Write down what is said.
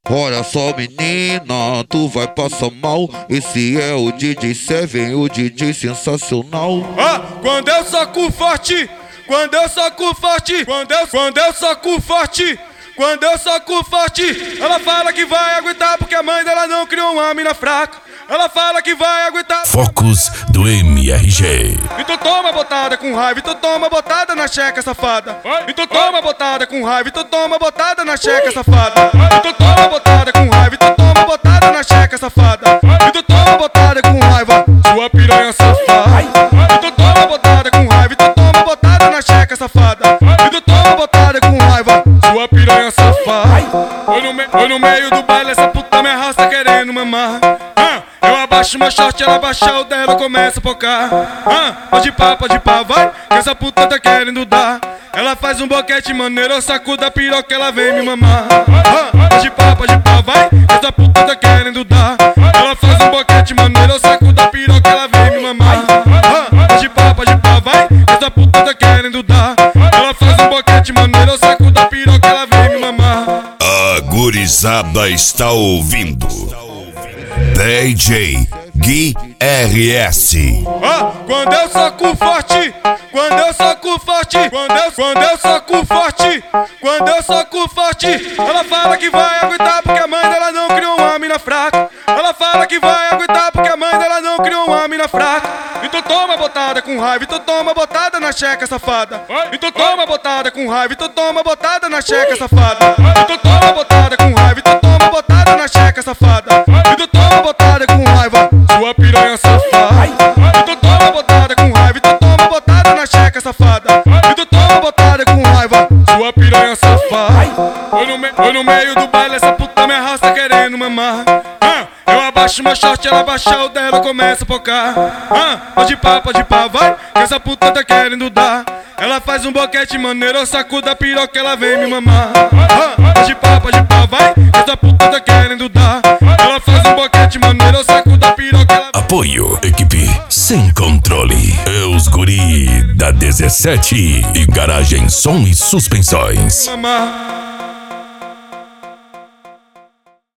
Olha só, menina, tu vai passar mal. Esse é o DJ Seven, o DJ sensacional. Quando eu soco forte, quando eu soco forte, quando eu soco forte, quando eu soco forte, ela fala que vai aguentar porque a mãe dela não criou uma mina fraca. Ela fala que vai aguentar. Focos do MRG. Então toma botada com raiva, então toma botada na checa, safada. Então toma botada com raiva, então toma botada na checa, safada. Então toma botada com raiva, então toma botada na checa, safada. Então toma botada com raiva, sua piranha safada. Então toma botada com raiva, então toma botada na checa, safada. Então toma botada com raiva, sua piranha safada. Foi no meio do baile, essa puta me arrasta querendo mamar. Eu abaixo meu short, ela abaixa o dela, começa a focar. Pode pá, vai, que essa puta tá querendo dar. Ela faz um boquete maneiro, eu sacudo a piroca, ela vem me mamar. Pode pá, vai, que essa puta tá querendo dar. Ela faz um boquete maneiro, eu sacudo a piroca, ela vem me mamar. Pode pá, vai, que essa puta tá querendo dar. Ela faz um boquete maneiro, eu sacudo a piroca, ela vem me mamar. A gurizada está ouvindo DJ Gui RS. Quando eu soco forte, quando eu soco forte, quando eu soco forte, quando eu soco forte, ela fala que vai aguentar porque a mãe dela não criou uma mina fraca. Ela fala que vai aguentar porque a mãe dela não criou uma mina fraca. Então toma botada com raiva, então toma botada na checa, safada. Então toma botada com raiva, então toma botada na checa, safada. Então toma botada com raiva, então toma botada na checa, safada. Então toma botada com raiva, sua piranha safada. Então toma botada com raiva, então toma botada na checa, safada. Então toma botada com raiva, sua piranha safada. Foi no meio do baile, essa puta me arrasta querendo mamar. Eu abaixo meu short, ela abaixa o dela, começa a focar. Pode pá, vai, que essa puta tá querendo dar. Ela faz um boquete maneiro, eu sacudo a piroca, ela vem me mamar. Pode pá, vai, que essa puta tá querendo dar. Ela faz um boquete maneiro, eu sacudo a piroca, ela... Apoio, equipe sem controle. É os guri da 17 e Garagem Som e Suspensões. Mamar.